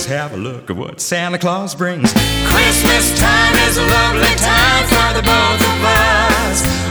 just have a look at what Santa Claus brings. Christmas time is a lovely time for the both of us.